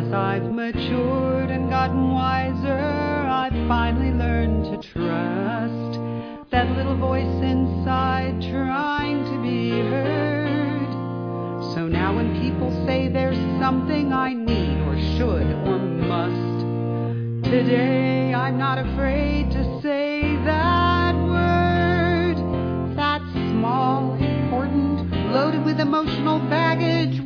As I've matured and gotten wiser, I've finally learned to trust that little voice inside trying to be heard. So now when people say there's something I need or should or must, today I'm not afraid to say that word. That small, important, loaded with emotional baggage